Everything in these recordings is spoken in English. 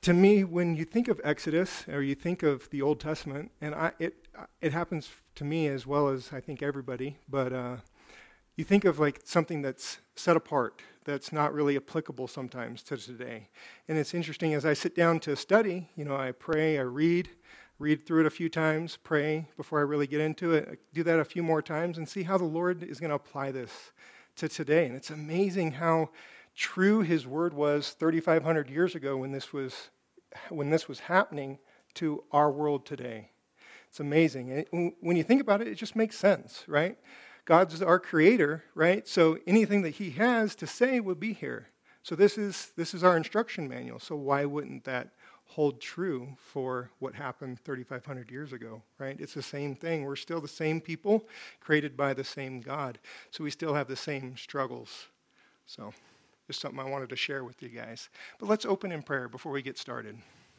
To me, when you think of Exodus or you think of the Old Testament, and it happens to me as well as I think everybody, but you think of like something that's set apart, that's not really applicable sometimes to today. And it's interesting, as I sit down to study, I pray, I read through it a few times, pray before I really get into it, I do that a few more times and see how the Lord is going to apply this to today. And it's amazing how true his word was 3,500 years ago when this was happening to our world today. It's amazing. And when you think about it, it just makes sense, right? God's our creator, right? So anything that he has to say will be here. So this is our instruction manual. So why wouldn't that hold true for what happened 3,500 years ago, right? It's the same thing. We're still the same people created by the same God. So we still have the same struggles. So just something I wanted to share with you guys. But let's open in prayer before we get started.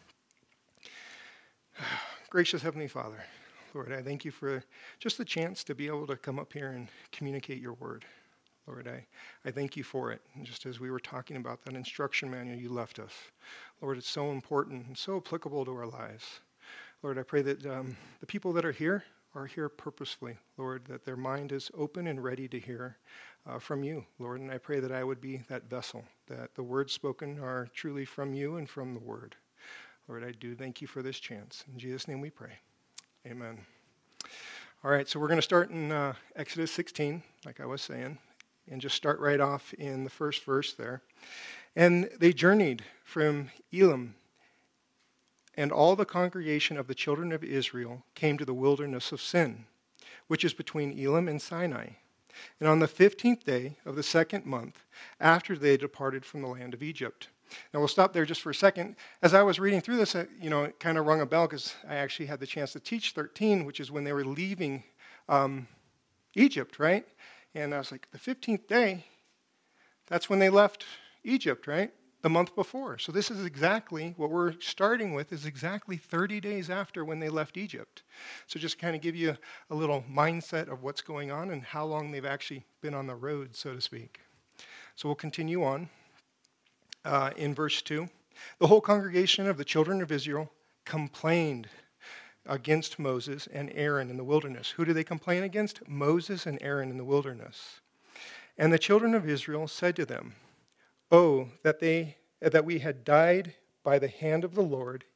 Gracious Heavenly Father, Lord, I thank you for just the chance to be able to come up here and communicate your word. Lord, I thank you for it. And just as we were talking about that instruction manual you left us, Lord, it's so important and so applicable to our lives. Lord, I pray that the people that are here purposefully, Lord, that their mind is open and ready to hear from you, Lord. And I pray that I would be that vessel, that the words spoken are truly from you and from the word. Lord, I do thank you for this chance. In Jesus' name we pray. Amen. All right, so we're going to start in Exodus 16, like I was saying, and just start right off in the first verse there. And they journeyed from Elim, and all the congregation of the children of Israel came to the wilderness of Sin, which is between Elim and Sinai. And on the 15th day of the second month, after they departed from the land of Egypt. Now we'll stop there just for a second. As I was reading through this, it kind of rung a bell because I actually had the chance to teach 13, which is when they were leaving Egypt, right? And I was like, the 15th day, that's when they left Egypt, right? The month before. So this is exactly what we're starting with, is exactly 30 days after when they left Egypt. So just kind of give you a little mindset of what's going on and how long they've actually been on the road, so to speak. So we'll continue on in verse 2. The whole congregation of the children of Israel complained against Moses and Aaron in the wilderness. Who do they complain against? Moses and Aaron in the wilderness. And the children of Israel said to them, "Oh, that we had died by the hand of the Lord.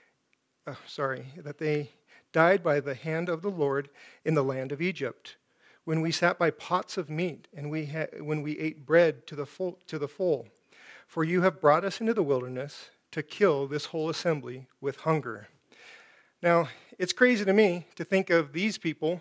That they died by the hand of the Lord in the land of Egypt, when we sat by pots of meat and when we ate bread to the full. For you have brought us into the wilderness to kill this whole assembly with hunger." Now, it's crazy to me to think of these people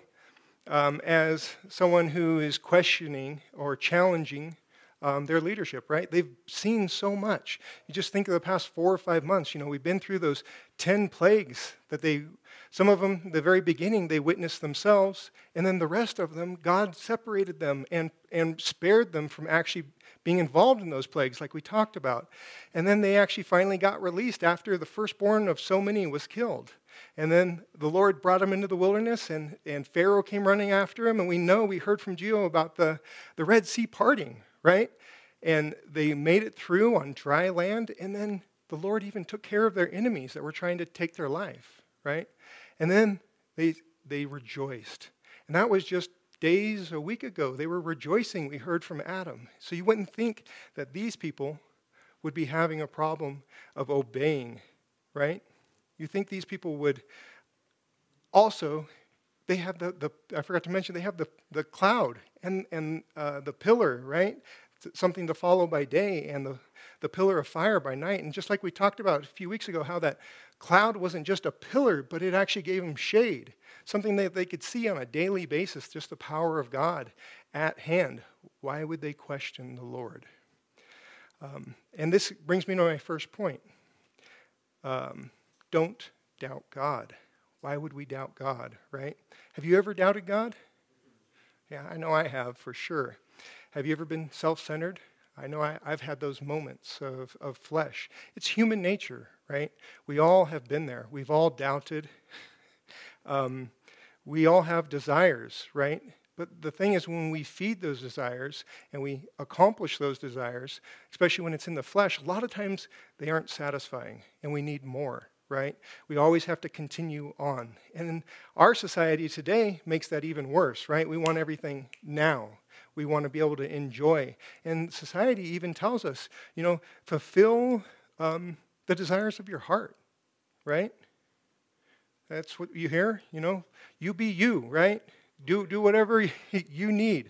as someone who is questioning or challenging their leadership, right? They've seen so much. You just think of the past 4 or 5 months. We've been through those 10 plagues that some of them, the very beginning, they witnessed themselves, and then the rest of them, God separated them and spared them from actually being involved in those plagues, like we talked about. And then they actually finally got released after the firstborn of so many was killed. And then the Lord brought them into the wilderness, and Pharaoh came running after him, and we heard from Gio about the Red Sea parting, right? And they made it through on dry land, and then the Lord even took care of their enemies that were trying to take their life, right? And then they rejoiced. And that was just days, a week ago. They were rejoicing, we heard from Adam. So you wouldn't think that these people would be having a problem of obeying, right? You think these people would also, they have I forgot to mention, they have the cloud and the pillar, right? Something to follow by day, and the pillar of fire by night. And just like we talked about a few weeks ago, how that cloud wasn't just a pillar, but it actually gave them shade, something that they could see on a daily basis, just the power of God at hand. Why would they question the Lord? And this brings me to my first point. Don't doubt God. Why would we doubt God, right? Have you ever doubted God? Yeah, I know I have, for sure. Have you ever been self-centered? I know I've had those moments of flesh. It's human nature, right? We all have been there. We've all doubted. We all have desires, right? But the thing is, when we feed those desires and we accomplish those desires, especially when it's in the flesh, a lot of times they aren't satisfying and we need more, right? We always have to continue on. And our society today makes that even worse, right? We want everything now. We want to be able to enjoy. And society even tells us, fulfill the desires of your heart, right? That's what you hear, you be you, right? Do whatever you need.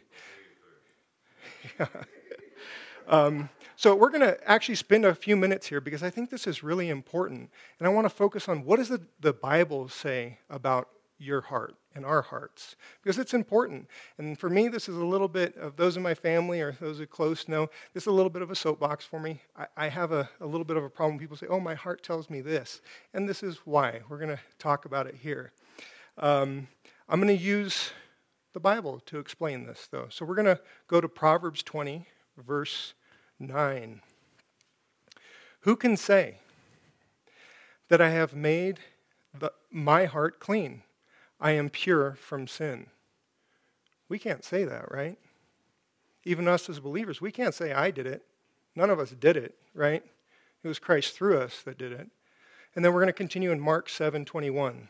So we're going to actually spend a few minutes here because I think this is really important. And I want to focus on what does the Bible say about your heart and our hearts, because it's important. And for me, this is a little bit of those in my family or those who close know, this is a little bit of a soapbox for me. I have a little bit of a problem. People say, oh, my heart tells me this. And this is why. We're going to talk about it here. I'm going to use the Bible to explain this, though. So we're going to go to Proverbs 20, verse 9. Who can say that I have made my heart clean? I am pure from sin. We can't say that, right? Even us as believers, we can't say I did it. None of us did it, right? It was Christ through us that did it. And then we're going to continue in Mark 7:21.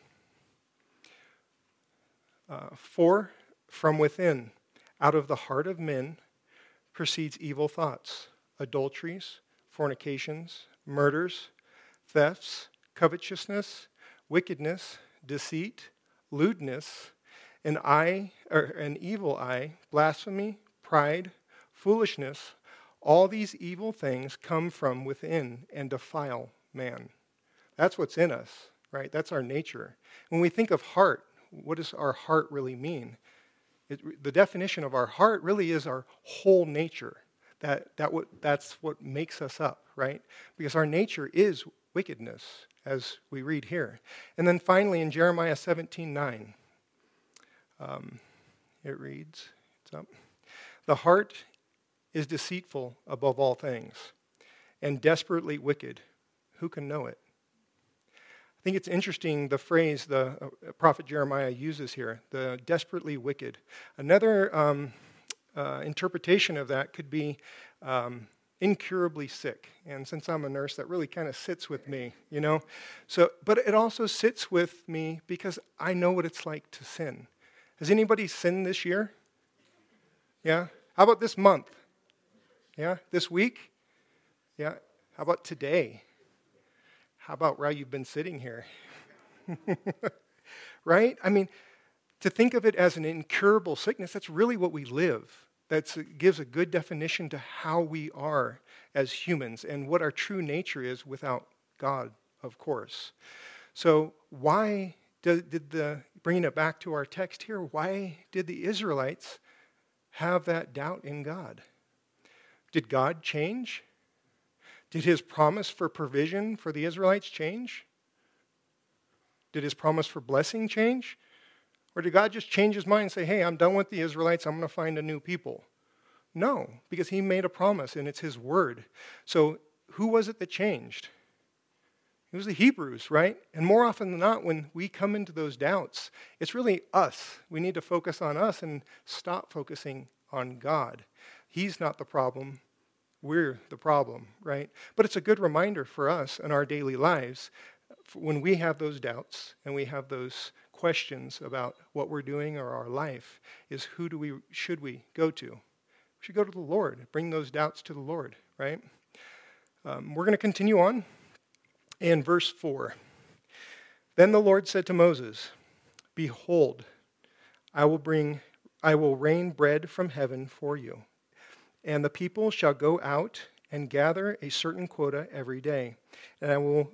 For from within, out of the heart of men, proceeds evil thoughts, adulteries, fornications, murders, thefts, covetousness, wickedness, deceit, lewdness, an evil eye, blasphemy, pride, foolishness. All these evil things come from within and defile man. That's what's in us, right? That's our nature. When we think of heart, what does our heart really mean? The definition of our heart really is our whole nature. That's what makes us up, right? Because our nature is wickedness, as we read here. And then finally in Jeremiah 17:9, it reads, it's up, the heart is deceitful above all things and desperately wicked. Who can know it? I think it's interesting the phrase the prophet Jeremiah uses here, the desperately wicked. Another interpretation of that could be incurably sick. And since I'm a nurse, that really kind of sits with me, So, but it also sits with me because I know what it's like to sin. Has anybody sinned this year? Yeah? How about this month? Yeah? This week? Yeah? How about today? How about where you've been sitting here? Right? I mean, to think of it as an incurable sickness, that's really what we live. That gives a good definition to how we are as humans and what our true nature is without God, of course. So why bringing it back to our text here, why did the Israelites have that doubt in God? Did God change? Did his promise for provision for the Israelites change? Did his promise for blessing change? Or did God just change his mind and say, hey, I'm done with the Israelites, I'm going to find a new people? No, because he made a promise and it's his word. So who was it that changed? It was the Hebrews, right? And more often than not, when we come into those doubts, it's really us. We need to focus on us and stop focusing on God. He's not the problem. We're the problem, right? But it's a good reminder for us in our daily lives when we have those doubts and we have those questions about what we're doing or our life is should we go to? We should go to the Lord, bring those doubts to the Lord, right? We're going to continue on in verse 4. Then the Lord said to Moses, behold, I will rain bread from heaven for you, and the people shall go out and gather a certain quota every day, and I will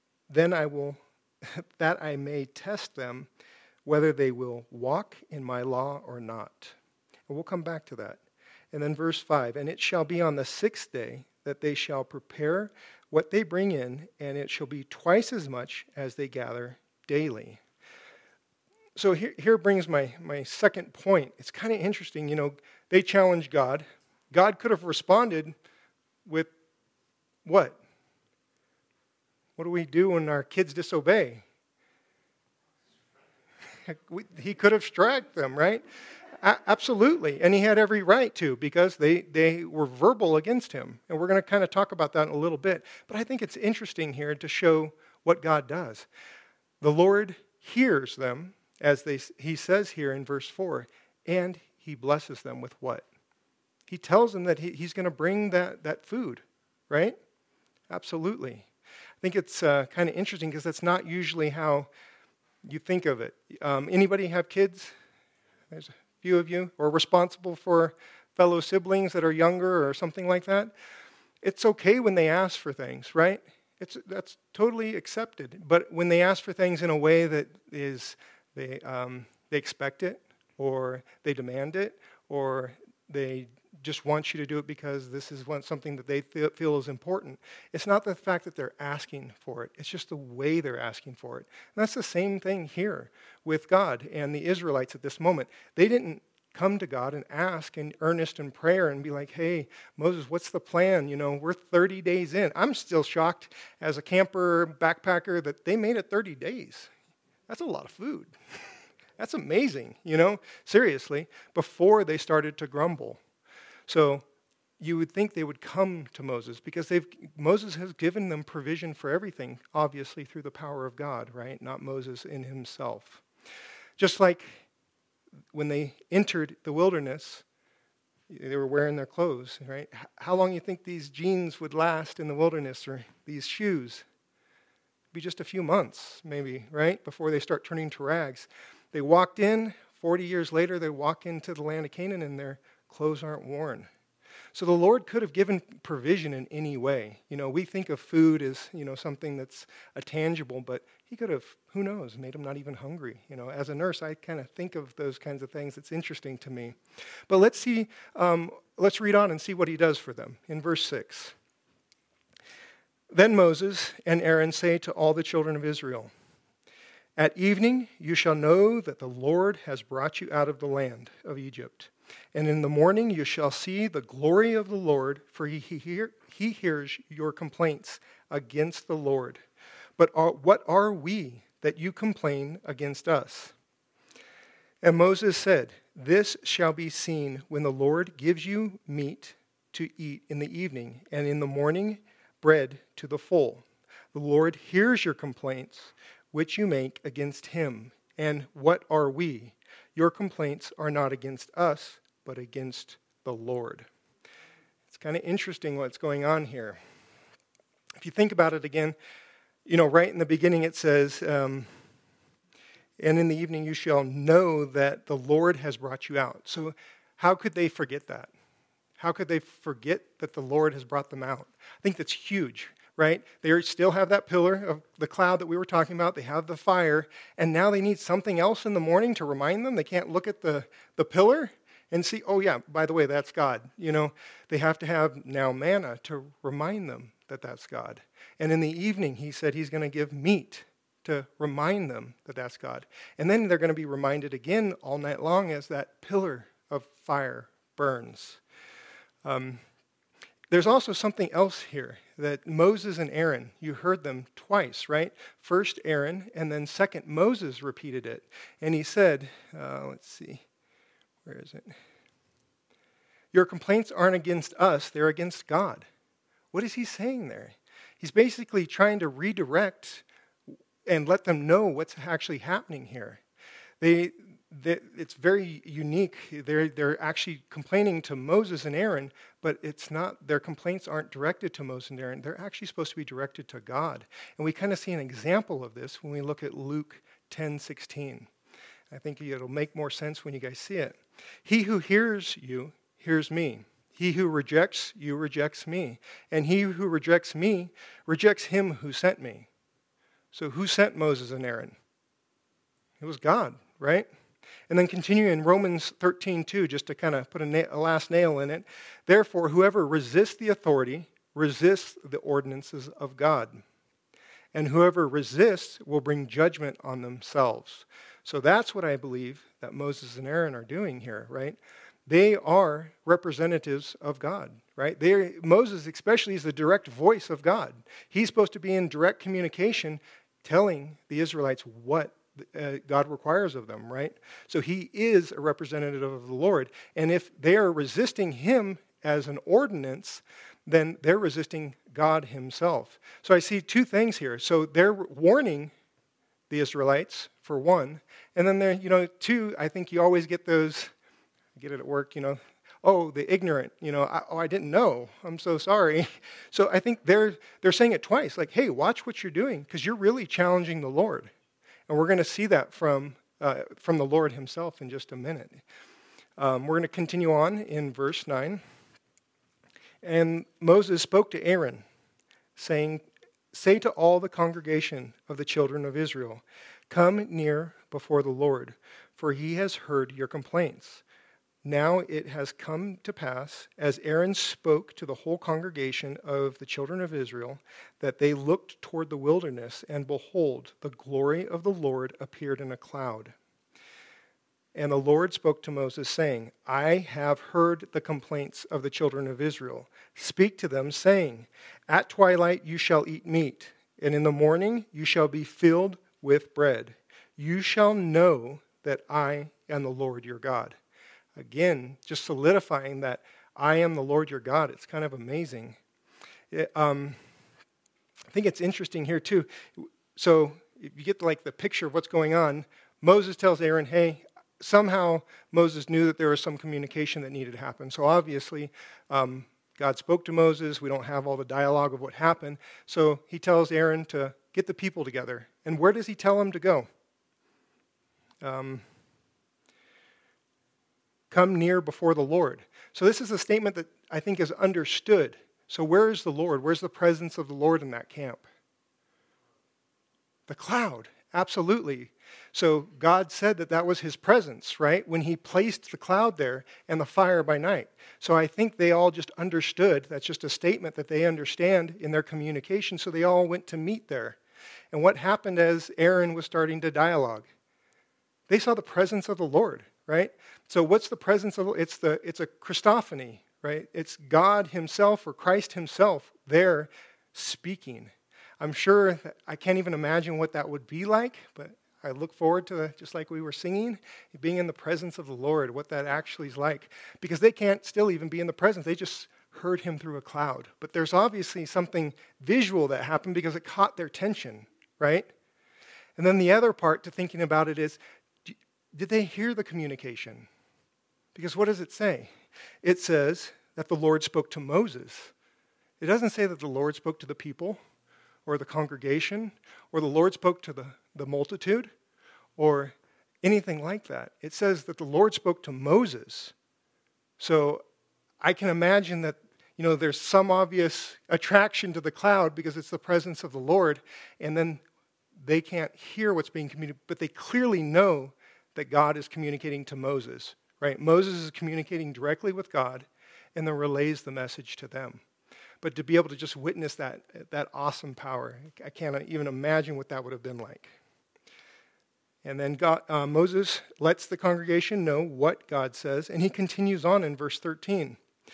that I may test them whether they will walk in my law or not. And we'll come back to that. And then verse 5, and it shall be on the 6th day that they shall prepare what they bring in, and it shall be twice as much as they gather daily. So here brings my second point. It's kind of interesting, they challenged God. God could have responded with what? What do we do when our kids disobey? He could have struck them, right? Absolutely. And he had every right to, because they were verbal against him. And we're going to kind of talk about that in a little bit. But I think it's interesting here to show what God does. The Lord hears them, as he says here in verse 4, and he blesses them with what? He tells them that he's going to bring that food, right? Absolutely. I think it's kind of interesting because that's not usually how you think of it. Anybody have kids? There's a few of you, or responsible for fellow siblings that are younger or something like that. It's okay when they ask for things, right? That's totally accepted. But when they ask for things in a way that is they expect it, or they demand it, or they just want you to do it because this is something that they feel is important. It's not the fact that they're asking for it. It's just the way they're asking for it. And that's the same thing here with God and the Israelites at this moment. They didn't come to God and ask in earnest and prayer and be like, hey, Moses, what's the plan? We're 30 days in. I'm still shocked as a camper, backpacker, that they made it 30 days. That's a lot of food. That's amazing, seriously, before they started to grumble. So you would think they would come to Moses because Moses has given them provision for everything, obviously through the power of God, right? Not Moses in himself. Just like when they entered the wilderness, they were wearing their clothes, right? How long do you think these jeans would last in the wilderness, or these shoes? It'd be just a few months, maybe, right? Before they start turning to rags. They walked in, 40 years later, they walk into the land of Canaan and their clothes aren't worn. So the Lord could have given provision in any way. We think of food as, something that's a tangible, but he could have, who knows, made them not even hungry. As a nurse, I kind of think of those kinds of things. It's interesting to me. But let's read on and see what he does for them. In verse 6, then Moses and Aaron say to all the children of Israel, at evening you shall know that the Lord has brought you out of the land of Egypt. And in the morning you shall see the glory of the Lord, for he hears your complaints against the Lord. But what are we that you complain against us? And Moses said, this shall be seen when the Lord gives you meat to eat in the evening, and in the morning bread to the full. The Lord hears your complaints, which you make against him. And what are we? Your complaints are not against us, but against the Lord. It's kind of interesting what's going on here. If you think about it again, right in the beginning it says, and in the evening you shall know that the Lord has brought you out. So how could they forget that? How could they forget that the Lord has brought them out? I think that's huge. Right? They still have that pillar of the cloud that we were talking about. They have the fire. And now they need something else in the morning to remind them. They can't look at the pillar and see, oh yeah, by the way, that's God. They have to have now manna to remind them that that's God. And in the evening, he said he's going to give meat to remind them that that's God. And then they're going to be reminded again all night long as that pillar of fire burns. There's also something else here that Moses and Aaron, you heard them twice, right? First Aaron, and then second Moses repeated it. And he said, let's see, where is it? Your complaints aren't against us, they're against God. What is he saying there? He's basically trying to redirect and let them know what's actually happening here. It's very unique. They're actually complaining to Moses and Aaron, but it's not, their complaints aren't directed to Moses and Aaron. They're actually supposed to be directed to God. And we kind of see an example of this when we look at Luke 10:16. I think it'll make more sense when you guys see it. He who hears you hears me. He who rejects you rejects me. And he who rejects me rejects him who sent me. So who sent Moses and Aaron? It was God, right? And then continue in Romans 13:2, just to kind of put a last nail in it. Therefore, whoever resists the authority resists the ordinances of God. And whoever resists will bring judgment on themselves. So that's what I believe that Moses and Aaron are doing here, right? They are representatives of God, right? Moses especially is the direct voice of God. He's supposed to be in direct communication telling the Israelites what God requires of them, right? So he is a representative of the Lord. And if they are resisting him as an ordinance, then they're resisting God himself. So I see two things here. So they're warning the Israelites, for one. And then there, two, I think you always get those, I get it at work, oh, the ignorant, I didn't know. I'm so sorry. So I think they're saying it twice, like, hey, watch what you're doing, because you're really challenging the Lord. And we're going to see that from the Lord himself in just a minute. We're going to continue on in verse 9. And Moses spoke to Aaron, saying, say to all the congregation of the children of Israel, come near before the Lord, for he has heard your complaints. Now it has come to pass, as Aaron spoke to the whole congregation of the children of Israel, that they looked toward the wilderness, and behold, the glory of the Lord appeared in a cloud. And the Lord spoke to Moses, saying, I have heard the complaints of the children of Israel. Speak to them, saying, at twilight you shall eat meat, and in the morning you shall be filled with bread. You shall know that I am the Lord your God. Again, just solidifying that I am the Lord your God. It's kind of amazing. I think it's interesting here too. So if you get like the picture of what's going on, Moses tells Aaron, hey, somehow Moses knew that there was some communication that needed to happen. So obviously, God spoke to Moses. We don't have all the dialogue of what happened. So he tells Aaron to get the people together. And where does he tell them to go? Come near before the Lord. So this is a statement that I think is understood. So where is the Lord? Where's the presence of the Lord in that camp? The cloud, absolutely. So God said that was his presence, right? When he placed the cloud there and the fire by night. So I think they all just understood. That's just a statement that they understand in their communication. So they all went to meet there. And what happened as Aaron was starting to dialogue? They saw the presence of the Lord, right? So what's the presence of? It's a Christophany, right? It's God himself or Christ himself there speaking. I'm sure that I can't even imagine what that would be like, but I look forward to, just like we were singing, being in the presence of the Lord, what that actually is like. Because they can't still even be in the presence. They just heard him through a cloud. But there's obviously something visual that happened because it caught their attention, right? And then the other part to thinking about it is, did they hear the communication? Because what does it say? It says that the Lord spoke to Moses. It doesn't say that the Lord spoke to the people or the congregation or the Lord spoke to the multitude or anything like that. It says that the Lord spoke to Moses. So I can imagine that, there's some obvious attraction to the cloud because it's the presence of the Lord, and then they can't hear what's being communicated, but they clearly know that God is communicating to Moses, right? Moses is communicating directly with God and then relays the message to them. But to be able to just witness that awesome power, I can't even imagine what that would have been like. And then Moses lets the congregation know what God says, and he continues on in verse 13.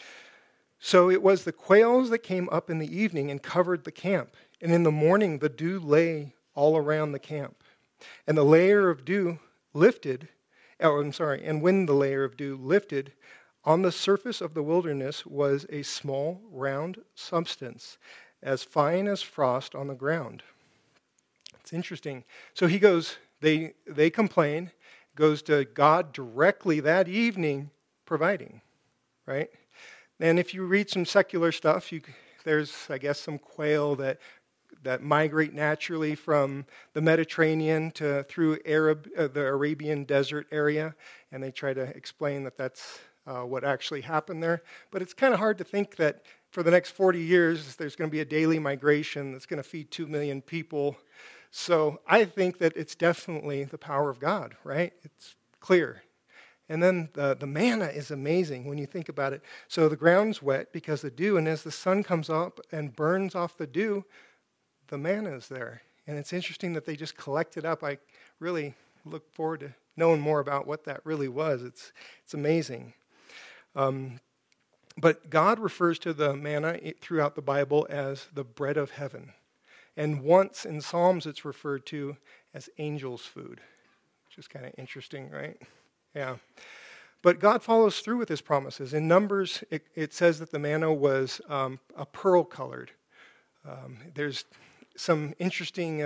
So it was the quails that came up in the evening and covered the camp, and in the morning the dew lay all around the camp. And the layer of dew lifted, and when the layer of dew lifted, on the surface of the wilderness was a small, round substance, as fine as frost on the ground. It's interesting. So he goes, they complain, goes to God directly that evening, providing, right? And if you read some secular stuff, there's, I guess, some quail that migrate naturally from the Mediterranean through the Arabian desert area, and they try to explain that that's what actually happened there. But it's kind of hard to think that for the next 40 years, there's going to be a daily migration that's going to feed 2 million people. So I think that it's definitely the power of God, right? It's clear. And then the manna is amazing when you think about it. So the ground's wet because of dew, and as the sun comes up and burns off the dew, the manna is there. And it's interesting that they just collect it up. I really look forward to knowing more about what that really was. It's amazing. But God refers to the manna throughout the Bible as the bread of heaven. And once in Psalms it's referred to as angels' food. Just kind of interesting, right? Yeah. But God follows through with his promises. In Numbers, it says that the manna was a pearl-colored. There's some interesting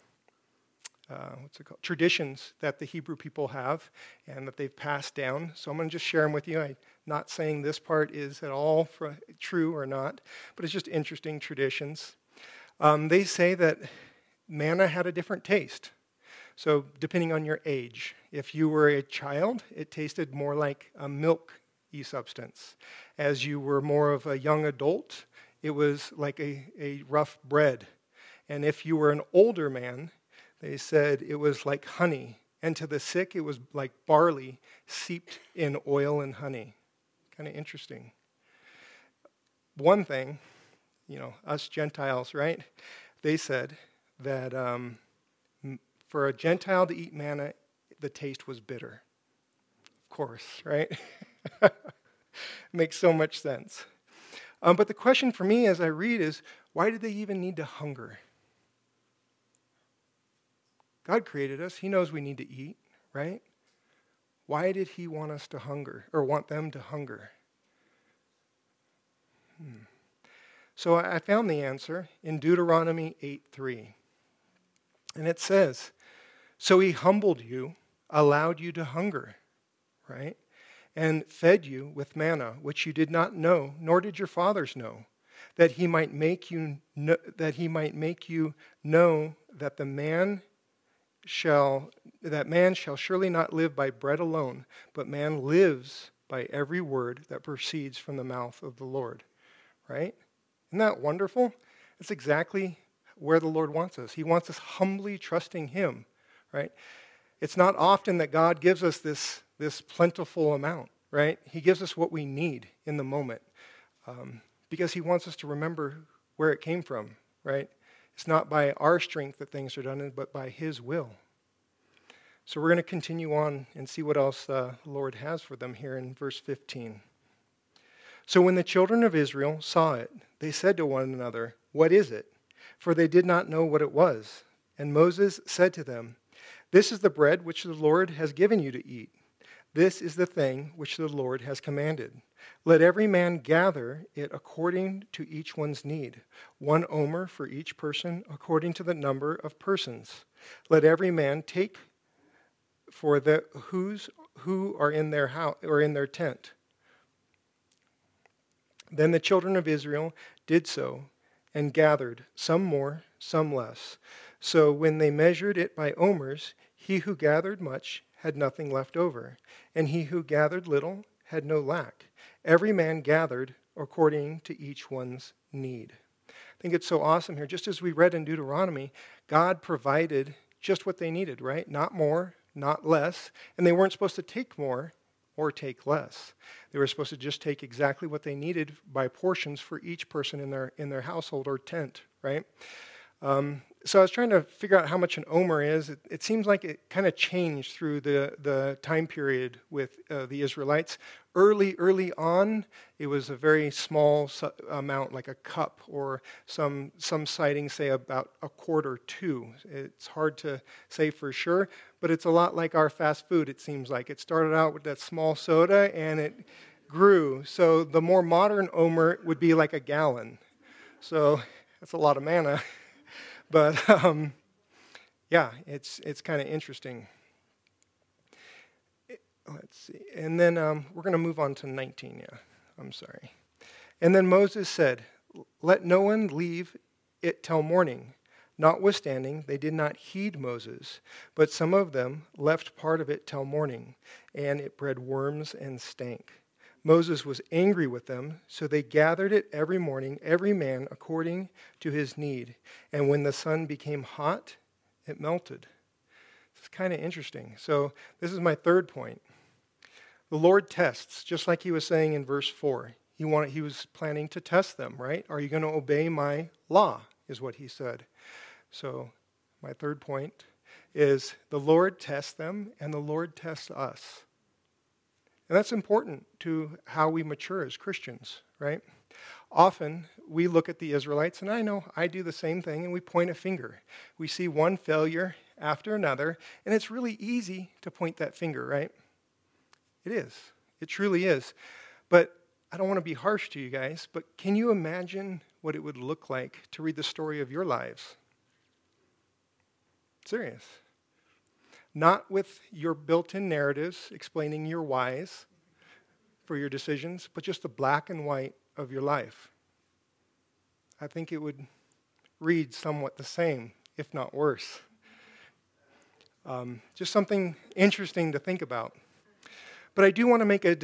traditions that the Hebrew people have and that they've passed down. So I'm going to just share them with you. I'm not saying this part is at all true or not, but it's just interesting traditions. They say that manna had a different taste. So depending on your age, if you were a child, it tasted more like a milky substance. As you were more of a young adult, it was like a rough bread. And if you were an older man, they said it was like honey. And to the sick, it was like barley seeped in oil and honey. Kind of interesting. One thing, us Gentiles, right? They said that for a Gentile to eat manna, the taste was bitter. Of course, right? Makes so much sense. But the question for me as I read is, why did they even need to hunger? God created us. He knows we need to eat, right? Why did he want us to hunger, or want them to hunger? So I found the answer in Deuteronomy 8:3. And it says, so he humbled you, allowed you to hunger, right? And fed you with manna, which you did not know, nor did your fathers know, that he might make you know that man shall surely not live by bread alone, but man lives by every word that proceeds from the mouth of the Lord, right? Isn't that wonderful? That's exactly where the Lord wants us. He wants us humbly trusting him, right? It's not often that God gives us this plentiful amount, right? He gives us what we need in the moment because he wants us to remember where it came from, right? It's not by our strength that things are done, but by his will. So we're going to continue on and see what else the Lord has for them here in verse 15. So when the children of Israel saw it, they said to one another, what is it? For they did not know what it was. And Moses said to them, this is the bread which the Lord has given you to eat. This is the thing which the Lord has commanded. Let every man gather it according to each one's need, 1 omer for each person according to the number of persons. Let every man take for who are in their house or in their tent. Then the children of Israel did so and gathered, some more, some less. So when they measured it by omers, he who gathered much had nothing left over, and he who gathered little had no lack. Every man gathered according to each one's need. I think it's so awesome here. Just as we read in Deuteronomy, God provided just what they needed, right? Not more, not less. And they weren't supposed to take more or take less. They were supposed to just take exactly what they needed by portions for each person in their household or tent, right? So I was trying to figure out how much an omer is. It seems like it kind of changed through the time period with the Israelites. Early on, it was a very small amount, like a cup, or some sightings say about a quart or 2. It's hard to say for sure, but it's a lot like our fast food, it seems like. It started out with that small soda, and it grew. So the more modern omer would be like a gallon. So that's a lot of manna. But yeah, it's kind of interesting. Let's see. And then we're going to move on to 19. Yeah, I'm sorry. And then Moses said, let no one leave it till morning. Notwithstanding, they did not heed Moses, but some of them left part of it till morning, and it bred worms and stank. Moses was angry with them, so they gathered it every morning, every man according to his need. And when the sun became hot, it melted. It's kind of interesting. So this is my third point. The Lord tests, just like he was saying in verse 4. He was planning to test them, right? Are you going to obey my law, is what he said. So my third point is the Lord tests them, and the Lord tests us. And that's important to how we mature as Christians, right? Often we look at the Israelites, and I know I do the same thing, and we point a finger. We see one failure after another, and it's really easy to point that finger, right? It is. It truly is. But I don't want to be harsh to you guys, but can you imagine what it would look like to read the story of your lives? Serious. Not with your built-in narratives explaining your whys for your decisions, but just the black and white of your life. I think it would read somewhat the same, if not worse. Just something interesting to think about. But I do want to make a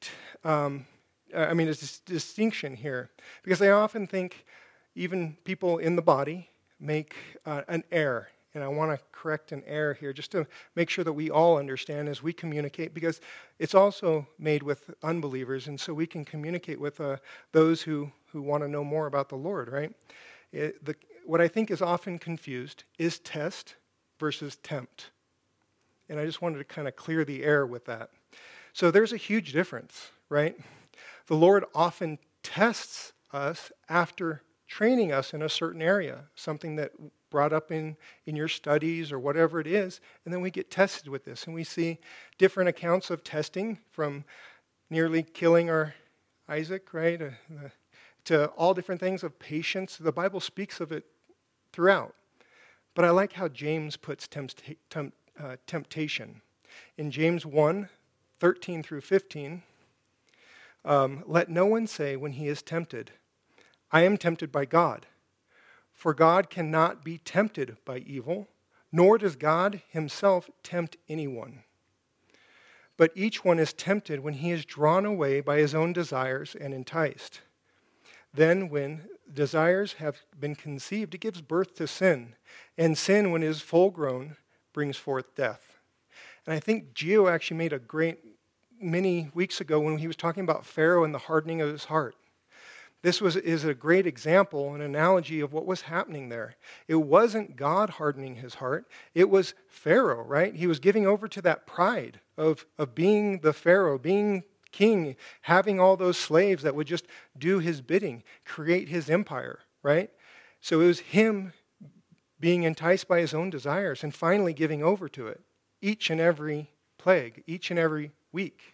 distinction here, because I often think even people in the body make an error. And I want to correct an error here just to make sure that we all understand as we communicate, because it's also made with unbelievers, and so we can communicate with those who want to know more about the Lord, right? What I think is often confused is test versus tempt. And I just wanted to kind of clear the air with that. So there's a huge difference, right? The Lord often tests us after training us in a certain area, something that brought up in your studies or whatever it is, and then we get tested with this. And we see different accounts of testing, from nearly killing our Isaac, right, to all different things of patience. The Bible speaks of it throughout. But I like how James puts temptation. In James 1:13 through 15, let no one say when he is tempted, I am tempted by God. For God cannot be tempted by evil, nor does God himself tempt anyone. But each one is tempted when he is drawn away by his own desires and enticed. Then when desires have been conceived, it gives birth to sin. And sin, when it is full grown, brings forth death. And I think Gio actually made a great many weeks ago when he was talking about Pharaoh and the hardening of his heart. This is a great example, an analogy of what was happening there. It wasn't God hardening his heart. It was Pharaoh, right? He was giving over to that pride of being the Pharaoh, being king, having all those slaves that would just do his bidding, create his empire, right? So it was him being enticed by his own desires and finally giving over to it each and every plague, each and every week.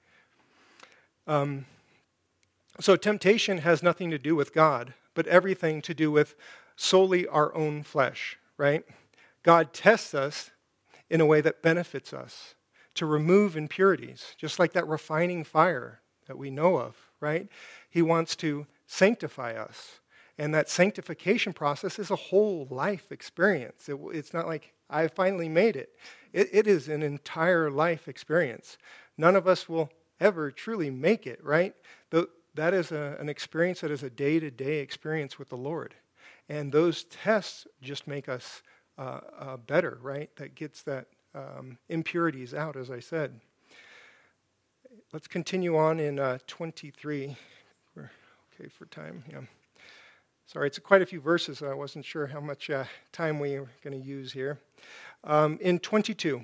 So temptation has nothing to do with God, but everything to do with solely our own flesh, right? God tests us in a way that benefits us to remove impurities, just like that refining fire that we know of, right? He wants to sanctify us. And that sanctification process is a whole life experience. It's not like I finally made it. It is an entire life experience. None of us will ever truly make it, right? That is an experience that is a day-to-day experience with the Lord. And those tests just make us better, right? That gets that impurities out, as I said. Let's continue on in 23. We're okay for time, yeah. Sorry, it's quite a few verses, so I wasn't sure how much time we were going to use here. In 22.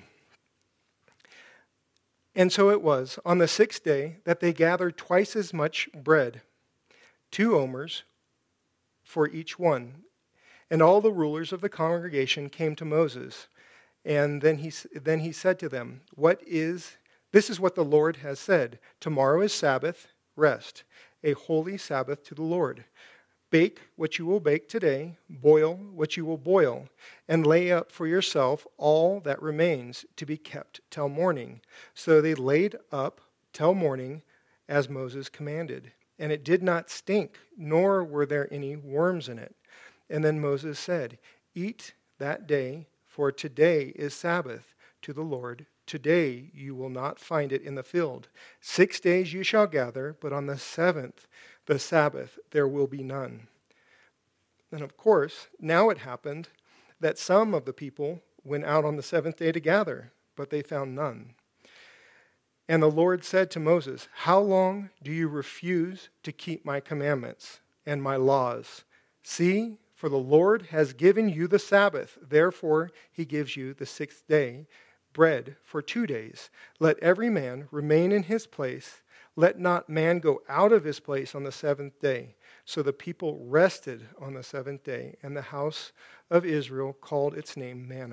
And so it was, on the 6th day, that they gathered twice as much bread, 2 omers for each one. And all the rulers of the congregation came to Moses. And then he said to them, this is what the Lord has said. Tomorrow is Sabbath, rest, a holy Sabbath to the Lord. Bake what you will bake today, boil what you will boil, and lay up for yourself all that remains to be kept till morning. So they laid up till morning as Moses commanded. And it did not stink, nor were there any worms in it. And then Moses said, eat that day, for today is Sabbath to the Lord. Today you will not find it in the field. 6 days you shall gather, but on the 7th, the Sabbath, there will be none. And of course, now it happened that some of the people went out on the 7th day to gather, but they found none. And the Lord said to Moses, how long do you refuse to keep my commandments and my laws? See, for the Lord has given you the Sabbath. Therefore, he gives you the 6th day bread for 2 days. Let every man remain in his place. Let not man go out of his place on the 7th day. So the people rested on the 7th day, and the house of Israel called its name manna.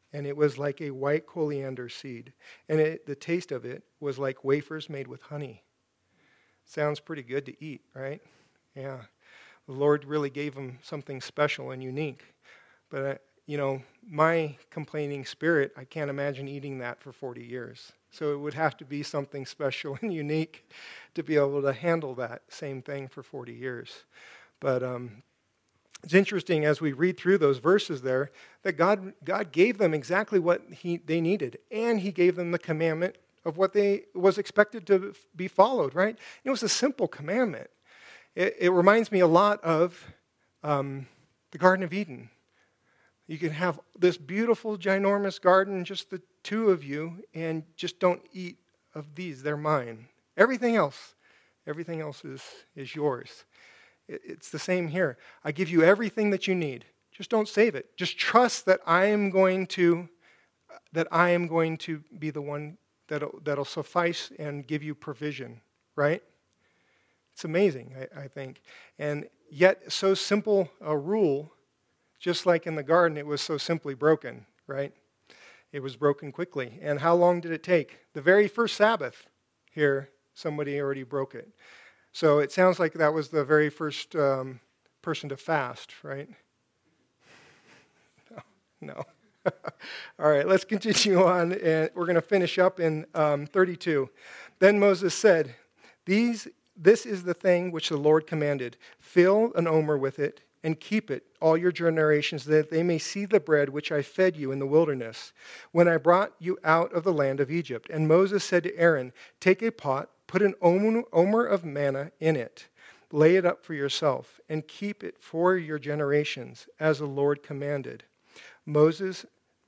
and it was like a white coriander seed. And the taste of it was like wafers made with honey. Sounds pretty good to eat, right? Yeah. The Lord really gave them something special and unique. But, my complaining spirit, I can't imagine eating that for 40 years. So it would have to be something special and unique to be able to handle that same thing for 40 years. But it's interesting as we read through those verses there that God gave them exactly what they needed. And he gave them the commandment of what was expected to be followed, right? It was a simple commandment. It reminds me a lot of the Garden of Eden. You can have this beautiful, ginormous garden, just the two of you, and just don't eat of these. They're mine. Everything else is yours. It's the same here. I give you everything that you need. Just don't save it. Just trust that I am going to be the one that'll suffice and give you provision, right? It's amazing, I think. And yet, so simple a rule, just like in the garden, it was so simply broken, right? It was broken quickly. And how long did it take? The very first Sabbath here, somebody already broke it. So it sounds like that was the very first person to fast, right? No. All right, let's continue on, and we're going to finish up in 32. Then Moses said, This is the thing which the Lord commanded. Fill an omer with it, and keep it all your generations, that they may see the bread which I fed you in the wilderness, when I brought you out of the land of Egypt. And Moses said to Aaron, Take a pot, put an omer of manna in it, lay it up for yourself, and keep it for your generations, as the Lord commanded Moses.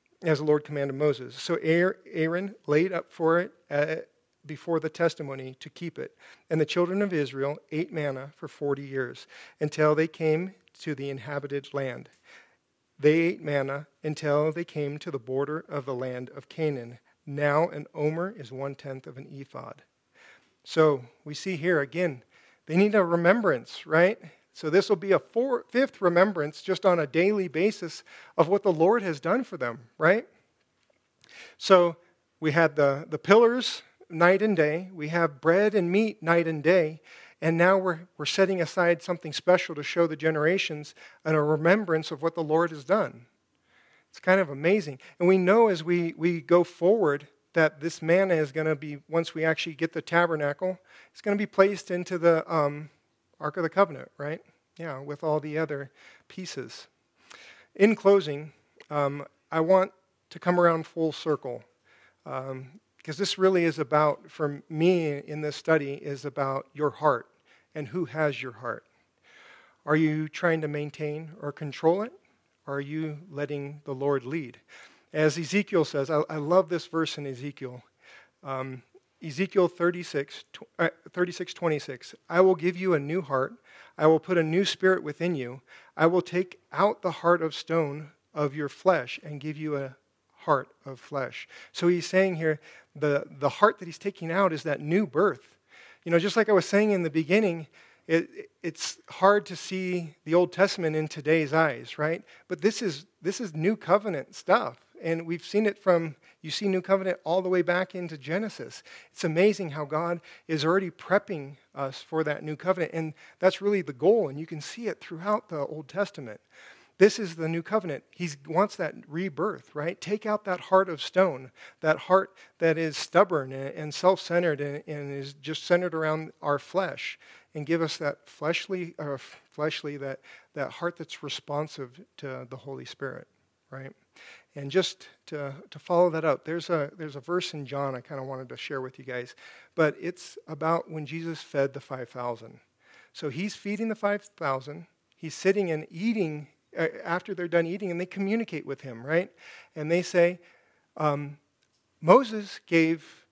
So Aaron laid up for it before the testimony to keep it. And the children of Israel ate manna for 40 years, until they came to the inhabited land. They ate manna until they came to the border of the land of Canaan. Now an omer is 1/10 of an ephod. So we see here again, they need a remembrance, right? So this will be a fifth remembrance just on a daily basis of what the Lord has done for them, right? So we had the pillars night and day. We have bread and meat night and day. And now we're setting aside something special to show the generations and a remembrance of what the Lord has done. It's kind of amazing. And we know as we go forward that this manna is going to be, once we actually get the tabernacle, it's going to be placed into the Ark of the Covenant, right? Yeah, with all the other pieces. In closing, I want to come around full circle. Because this really is about, for me in this study, is about your heart and who has your heart. Are you trying to maintain or control it? Or are you letting the Lord lead? As Ezekiel says, I love this verse in Ezekiel. Ezekiel 36:26. I will give you a new heart. I will put a new spirit within you. I will take out the heart of stone of your flesh and give you a heart of flesh. So he's saying here, the heart that he's taking out is that new birth. Just like I was saying in the beginning, it's hard to see the Old Testament in today's eyes, right? But this is new covenant stuff. And we've seen it you see new covenant all the way back into Genesis. It's amazing how God is already prepping us for that new covenant. And that's really the goal. And you can see it throughout the Old Testament. This is the new covenant. He wants that rebirth, right? Take out that heart of stone, that heart that is stubborn and self-centered and is just centered around our flesh, and give us that that heart that's responsive to the Holy Spirit, right? And just to follow that up, there's a verse in John I kind of wanted to share with you guys, but it's about when Jesus fed the 5,000. So he's feeding the 5,000. He's sitting and eating after they're done eating, and they communicate with him, right? And they say, Moses gave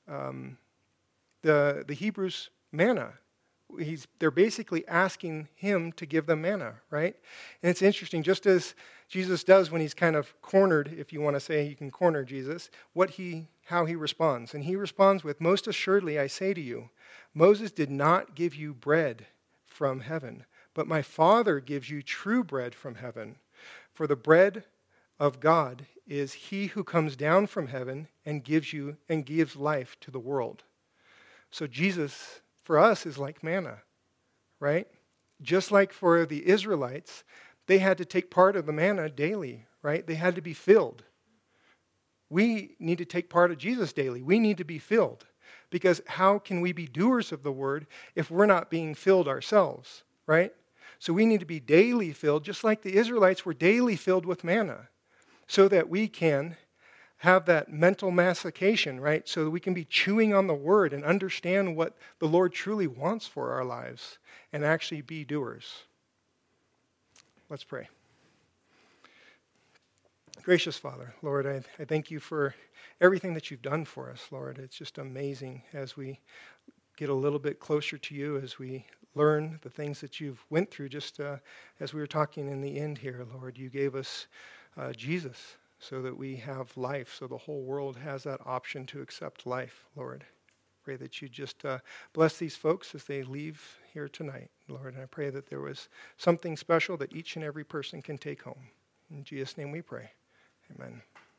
the Hebrews manna. They're basically asking him to give them manna, right? And it's interesting, just as Jesus does when he's kind of cornered, if you want to say you can corner Jesus, how he responds. And he responds with, most assuredly I say to you, Moses did not give you bread from heaven, but my Father gives you true bread from heaven. For the bread of God is he who comes down from heaven and gives life to the world. So Jesus, for us, is like manna, right? Just like for the Israelites, they had to take part of the manna daily, right? They had to be filled. We need to take part of Jesus daily. We need to be filled. Because how can we be doers of the word if we're not being filled ourselves, right? So we need to be daily filled, just like the Israelites were daily filled with manna, so that we can have that mental mastication, right? So that we can be chewing on the word and understand what the Lord truly wants for our lives and actually be doers. Let's pray. Gracious Father, Lord, I thank you for everything that you've done for us, Lord. It's just amazing as we get a little bit closer to you, as we learn the things that you've went through. Just as we were talking in the end here, Lord, you gave us Jesus so that we have life, so the whole world has that option to accept life, Lord. Pray that you just bless these folks as they leave here tonight, Lord. And I pray that there was something special that each and every person can take home. In Jesus' name we pray. Amen.